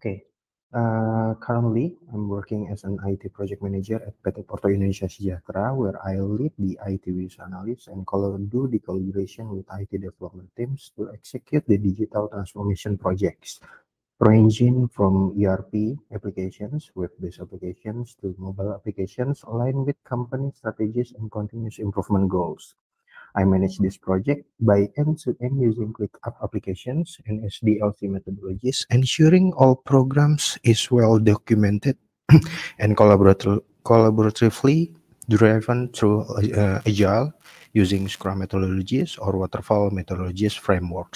Okay. Currently, I'm working as an IT project manager at PT Porto Indonesia Sejahtera, where I lead the IT business analyst and do the collaboration with IT development teams to execute the digital transformation projects, ranging from ERP applications, web-based applications, to mobile applications aligned with company strategies and continuous improvement goals. I manage this project by end-to-end using ClickUp applications and SDLC methodologies, ensuring all programs is well documented and collaboratively driven through Agile using Scrum methodologies or Waterfall methodologies frameworks.